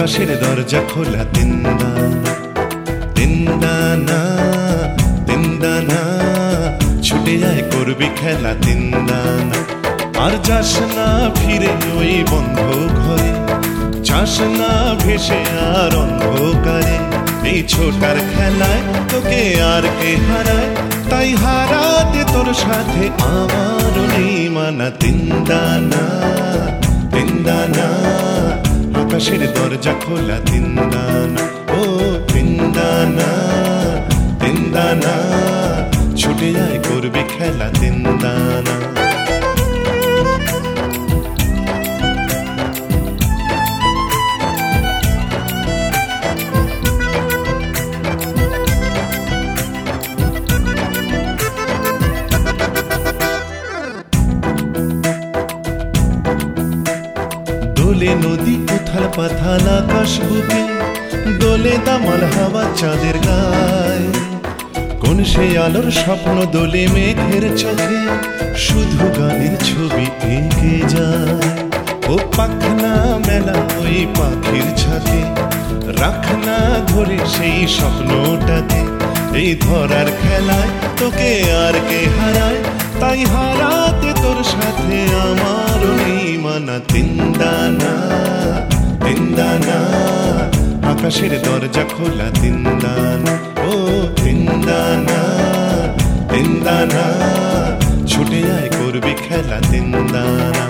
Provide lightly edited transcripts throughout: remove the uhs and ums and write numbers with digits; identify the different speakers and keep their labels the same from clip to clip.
Speaker 1: আকাশের দরজা খোলা তিনদানা তিনদানা তিনদানা ছুটে যায় করবি খেলা তিনদানা আর যাস না ফিরে ওই বন্ধ ঘরে যাস না ভেসে আর অন্ধকারে এই ছোটার খেলায় তোকে আর কে হারায় তাই হারাতে তোর সাথে আমার নেই মানা তিনদানা তিনদানা আকাশের দরজা খোলা তিনদানা ও তিনদানা তিনদানা ছুটে যায় করবি খেলা তিনদানা দোলে নদী উথাল পাথাল আকাশ বুকে দোলে দামাল হাওয়া চাঁদের গায় কোন সে আলোর স্বপ্ন দোলে মেঘের চোখে শুধু গানের ছবি এঁকে যায় ও পাখনা মেলা ওই পাখির ছাতে রাখনা ধরে সেই স্বপ্নটাকে এই ধরার খেলায় তোকে আর কে হারায় তাই হারাতে তোর সাথে আমার নেই মানা তিনদানা তিনদানা আকাশের দরজা খোলা তিনদানা ও তিনদানা তিনদানা ছুটে যায় করবি খেলা তিনদানা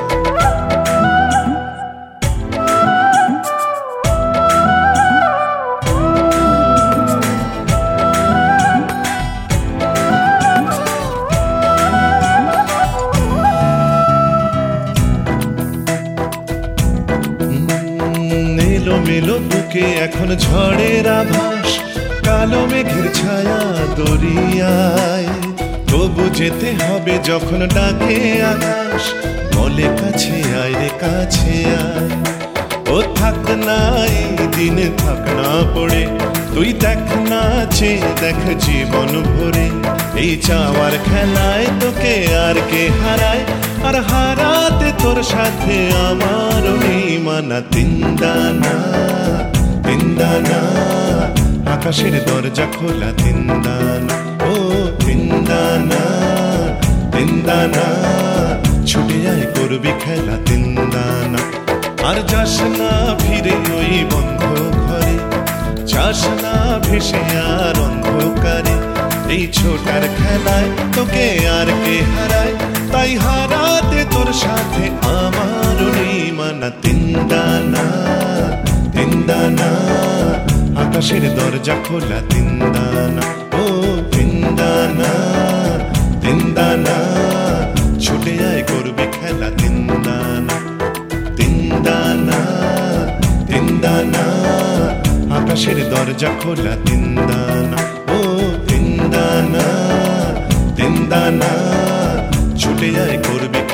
Speaker 1: মেলো বুকে এখন ঝড়ের আভাস কালো মেঘের ছায়া দরিয়ায় তবু যেতে হবে যখন ডাকে আকাশ বলে কাছে আয় রে কাছে আয় ও থাক না এই দিন থাক না পড়ে তুই দেখ না চেয়ে দেখ জীবন ভরে এই চাওয়ার খেলায় তোকে আর কে হারায় আর হারাতে তোর সাথে আমার নেই মানা তিনদানা তিনদানা আকাশের দরজা খোলা তিনদানা ও তিনদানা তিনদানা ছুটে যায় করবি খেলা তিনদানা আর যাস না ফিরে ওই বন্ধ ঘরে যাস না ভেসে আর অন্ধকারে এই ছোটার খেলায় তোকে আর কে হারায় তাই হারাতে তোর সাথে আমার নেই মানা তিনদানা তিনদানা আকাশের দরজা খোলা তিনদানা ও তিনদানা তিনদানা ছুটে যায় করবি খেলা তিনদানা তিনদানা তিনদানা আকাশের দরজা খোলা তিনদানা ও তিনদানা তিনদানা ছুটে যায় করবি